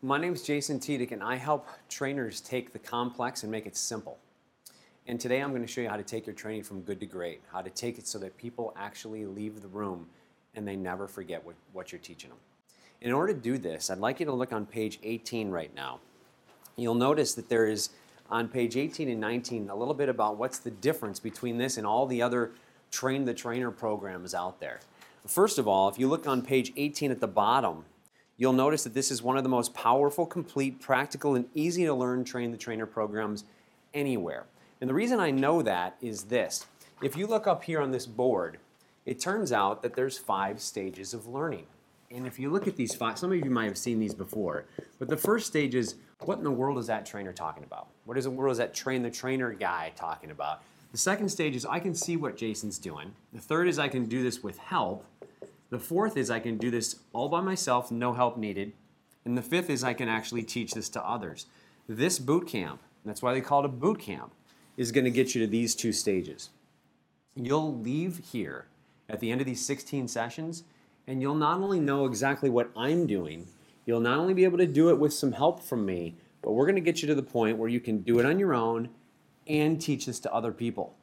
My name is Jason Tiedick, and I help trainers take the complex and make it simple. And today I'm going to show you how to take your training from good to great, how to take it so that people actually leave the room and they never forget what you're teaching them. In order to do this, I'd like you to look on page 18 right now. You'll notice that there is, on page 18 and 19, a little bit about what's the difference between this and all the other Train the Trainer programs out there. First of all, if you look on page 18 at the bottom, you'll notice that this is one of the most powerful, complete, practical, and easy to learn Train the Trainer programs anywhere. And the reason I know that is this. If you look up here on this board, it turns out that there's 5 stages of learning. And if you look at these 5, some of you might have seen these before, but the first stage is, what in the world is that trainer talking about? What in the world is that Train the Trainer guy talking about? The second stage is, I can see what Jason's doing. The third is, I can do this with help. The fourth is, I can do this all by myself, no help needed. And the fifth is, I can actually teach this to others. This boot camp, that's why they call it a boot camp, is going to get you to these 2 stages. You'll leave here at the end of these 16 sessions, and you'll not only know exactly what I'm doing, you'll not only be able to do it with some help from me, but we're going to get you to the point where you can do it on your own and teach this to other people.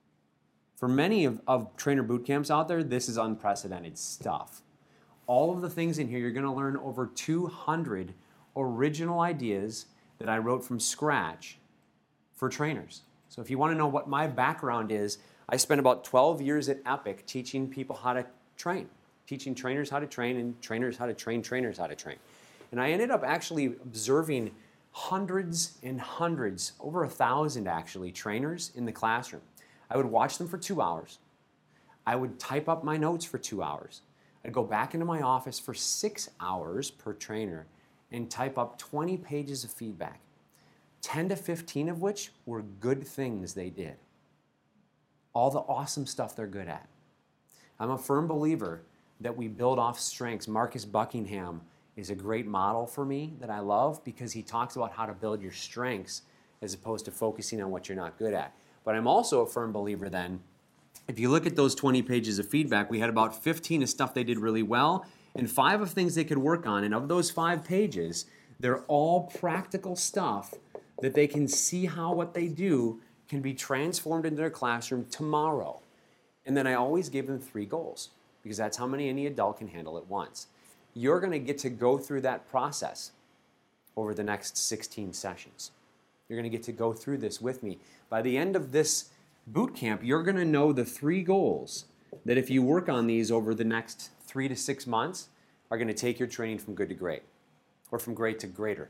For many of trainer boot camps out there, this is unprecedented stuff. All of the things in here, you're going to learn over 200 original ideas that I wrote from scratch for trainers. So if you want to know what my background is, I spent about 12 years at Epic teaching people how to train, teaching trainers how to train and trainers how to train trainers how to train. And I ended up actually observing hundreds and hundreds, over 1,000 actually, trainers in the classroom. I would watch them for 2 hours. I would type up my notes for 2 hours. I'd go back into my office for 6 hours per trainer and type up 20 pages of feedback, 10 to 15 of which were good things they did. All the awesome stuff they're good at. I'm a firm believer that we build off strengths. Marcus Buckingham is a great model for me that I love because he talks about how to build your strengths as opposed to focusing on what you're not good at. But I'm also a firm believer then, if you look at those 20 pages of feedback, we had about 15 of stuff they did really well and 5 of things they could work on. And of those 5 pages, they're all practical stuff that they can see how what they do can be transformed into their classroom tomorrow. And then I always give them 3 goals because that's how many any adult can handle at once. You're going to get to go through that process over the next 16 sessions. You're going to get to go through this with me. By the end of this boot camp, you're going to know the 3 goals that if you work on these over the next 3 to 6 months are going to take your training from good to great, or from great to greater,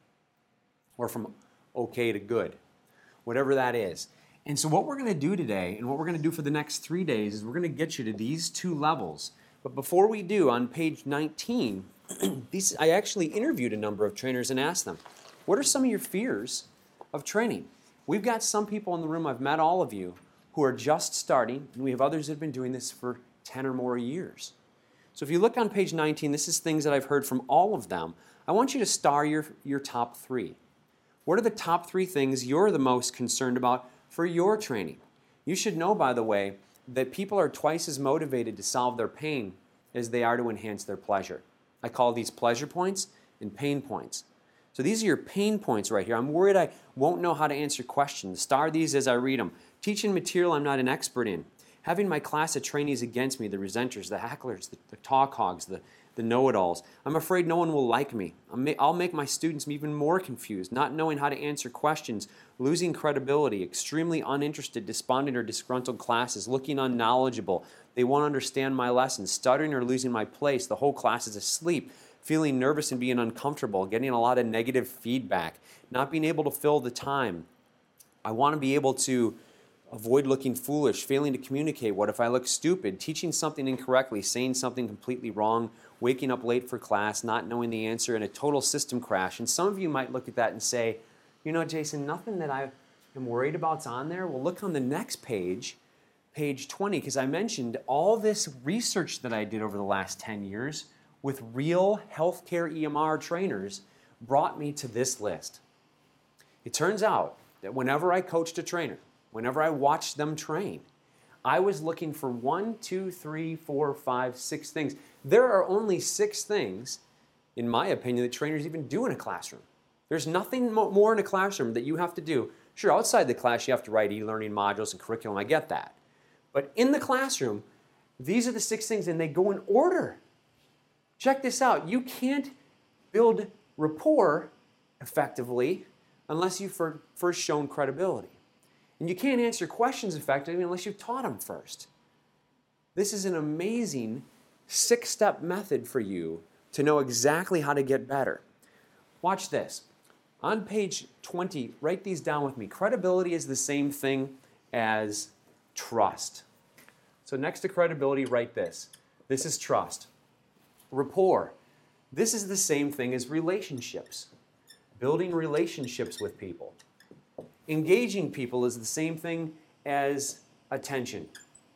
or from okay to good, whatever that is. And so what we're going to do today and what we're going to do for the next 3 days is we're going to get you to these 2 levels. But before we do, on page 19, I actually interviewed a number of trainers and asked them, what are some of your fears of training? We've got some people in the room, I've met all of you, who are just starting, and we have others that have been doing this for 10 or more years. So if you look on page 19, this is things that I've heard from all of them. I want you to star your top 3. What are the top 3 things you're the most concerned about for your training? You should know, by the way, that people are twice as motivated to solve their pain as they are to enhance their pleasure. I call these pleasure points and pain points. So these are your pain points right here. I'm worried I won't know how to answer questions. Star these as I read them. Teaching material I'm not an expert in. Having my class of trainees against me, the resenters, the hecklers, the talk hogs, the know-it-alls. I'm afraid no one will like me. I'll make my students even more confused, not knowing how to answer questions, losing credibility, extremely uninterested, despondent, or disgruntled classes, looking unknowledgeable. They won't understand my lessons, stuttering or losing my place. The whole class is asleep, feeling nervous and being uncomfortable, getting a lot of negative feedback, not being able to fill the time. I want to be able to avoid looking foolish, failing to communicate. What if I look stupid? Teaching something incorrectly, saying something completely wrong, waking up late for class, not knowing the answer, and a total system crash. And some of you might look at that and say, you know, Jason, nothing that I am worried about's on there. Well, look on the next page, page 20, because I mentioned all this research that I did over the last 10 years with real healthcare EMR trainers brought me to this list. It turns out that whenever I coached a trainer, whenever I watched them train, I was looking for 1, 2, 3, 4, 5, 6 things. There are only 6 things in my opinion, that trainers even do in a classroom. There's nothing more in a classroom that you have to do. Sure, outside the class, you have to write e-learning modules and curriculum. I get that. But in the classroom, these are the 6 things, and they go in order. Check this out. You can't build rapport effectively unless you've first shown credibility. And you can't answer questions effectively unless you've taught them first. This is an amazing 6-step method for you to know exactly how to get better. Watch this. On page 20, write these down with me. Credibility is the same thing as trust. So next to credibility, write this. This is trust. Rapport. This is the same thing as relationships. Building relationships with people. Engaging people is the same thing as attention.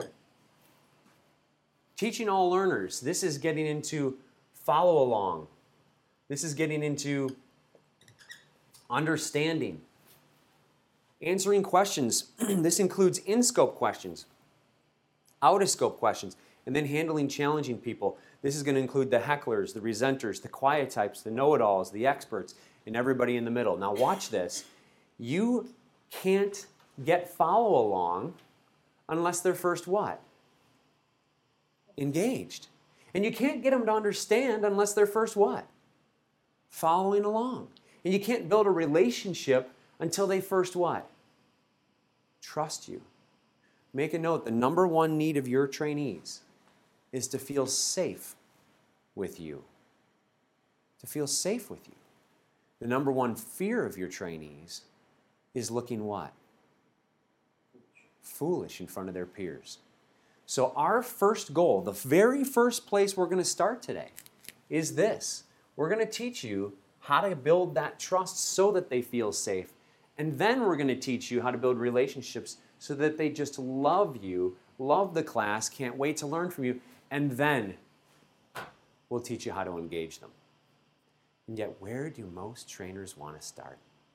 Teaching all learners. This is getting into follow along. This is getting into understanding. Answering questions. This includes in-scope questions, out-of-scope questions, and then handling challenging people. This is going to include the hecklers, the resenters, the quiet types, the know-it-alls, the experts, and everybody in the middle. Now watch this. You can't get follow along unless they're first what? Engaged. And you can't get them to understand unless they're first what? Following along. And you can't build a relationship until they first what? Trust you. Make a note, the number one need of your trainees is to feel safe with you. To feel safe with you. The number one fear of your trainees is looking what? Foolish in front of their peers. So our first goal, the very first place we're going to start today, is this. We're going to teach you how to build that trust so that they feel safe. And then we're going to teach you how to build relationships so that they just love you, love the class, can't wait to learn from you. And then we'll teach you how to engage them. And yet, where do most trainers want to start?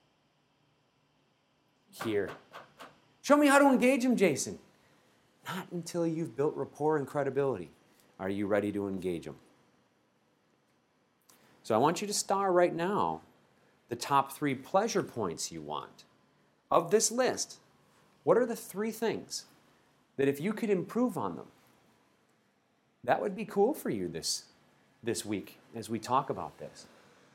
Here. Show me how to engage them, Jason. Not until you've built rapport and credibility are you ready to engage them. So I want you to star right now the top 3 pleasure points you want. Of this list, what are the 3 things that if you could improve on them, that would be cool for you this week as we talk about this?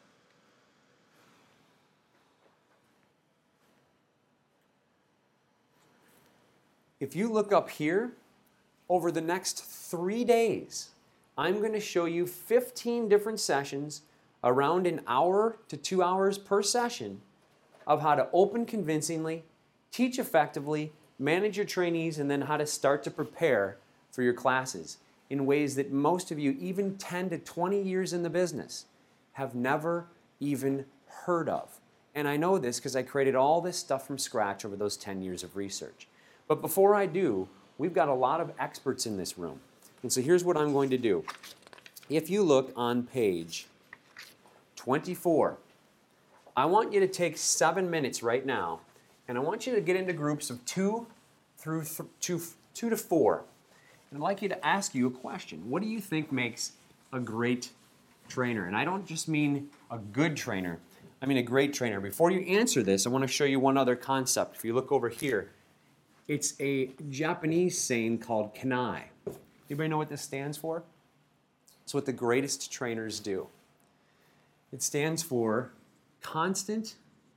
If you look up here, over the next 3 days, I'm going to show you 15 different sessions, around an hour to 2 hours per session, of how to open convincingly, teach effectively, manage your trainees, and then how to start to prepare for your classes in ways that most of you, even 10 to 20 years in the business, have never even heard of. And I know this because I created all this stuff from scratch over those 10 years of research. But before I do, we've got a lot of experts in this room. And so here's what I'm going to do. If you look on page 24, I want you to take 7 minutes right now, and I want you to get into groups of 2 to 4. And I'd like you to ask you a question. What do you think makes a great trainer? And I don't just mean a good trainer. I mean a great trainer. Before you answer this, I want to show you one other concept. If you look over here, it's a Japanese saying called kanai. Anybody know what this stands for? It's what the greatest trainers do. It stands for constant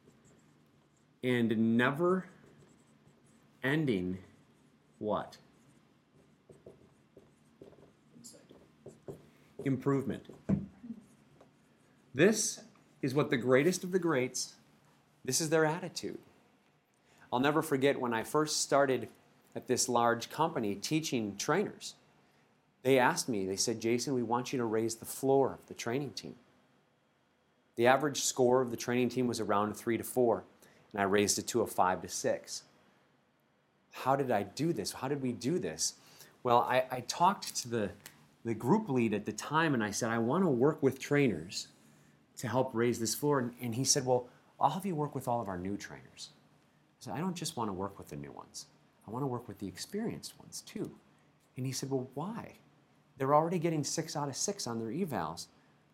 and never ending what? Improvement. This is what the greatest of the greats, this is their attitude. I'll never forget when I first started at this large company teaching trainers. They asked me, they said, Jason, we want you to raise the floor of the training team. The average score of the training team was around a 3 to 4, and I raised it to a 5 to 6. How did I do this? How did we do this? Well, I talked to the group lead at the time, and I said, I want to work with trainers to help raise this floor. And he said, well, I'll have you work with all of our new trainers. I said, I don't just want to work with the new ones. I want to work with the experienced ones too. And he said, well, why? They're already getting 6 out of 6 on their evals.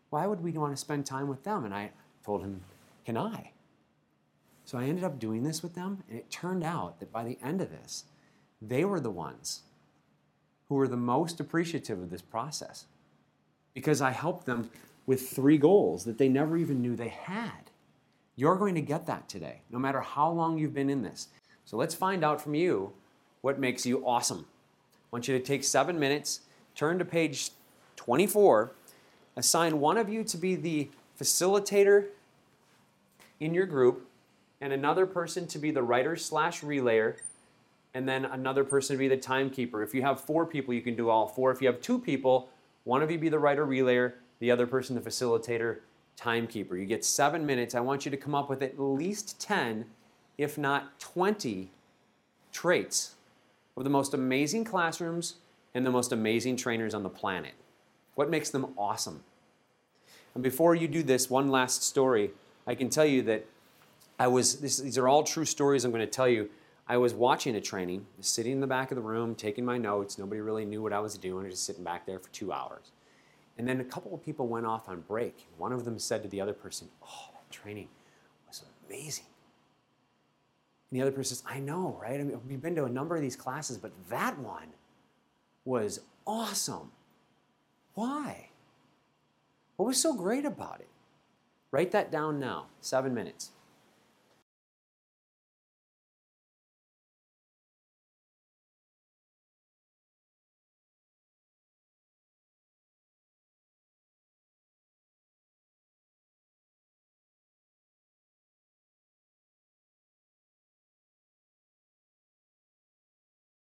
Why would we want to spend time with them? And I told him, can I? So I ended up doing this with them, and it turned out that by the end of this, they were the ones who were the most appreciative of this process because I helped them with 3 goals that they never even knew they had. You're going to get that today, no matter how long you've been in this. So let's find out from you what makes you awesome. I want you to take 7 minutes, turn to page 24, assign one of you to be the facilitator in your group, and another person to be the writer/relayer, and then another person to be the timekeeper. If you have 4 people, you can do all 4. If you have 2 people, one of you be the writer/relayer, the other person the facilitator, timekeeper. You get 7 minutes. I want you to come up with at least 10, if not 20, traits of the most amazing classrooms and the most amazing trainers on the planet. What makes them awesome? And before you do this, one last story. I can tell you that these are all true stories I'm going to tell you. I was watching a training, sitting in the back of the room, taking my notes. Nobody really knew what I was doing. I was just sitting back there for 2 hours. And then a couple of people went off on break. One of them said to the other person, "Oh, that training was amazing." And the other person says, "I know, right? I mean, we've been to a number of these classes, but that one was awesome." Why? What was so great about it? Write that down now. 7 minutes.